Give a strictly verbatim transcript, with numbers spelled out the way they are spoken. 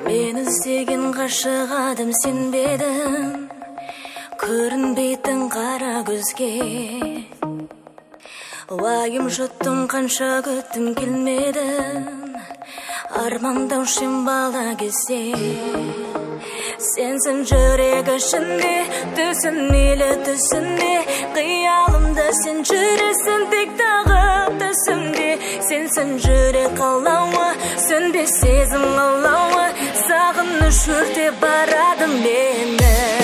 Мені іздеген ғашық адам сен бе едің, көрінбейтін қара көзге. Уайым жұттым, қанша күттім келмедің, армандаушым бала кезде. Сенсің жүрек ішінде, түсінмейлі түсінде, қиялымда сен жүресің тек тағы түсімде. Сенсің жүрек қалауы, сөнбес сезім алауы, сағыныш өртеп барады мені.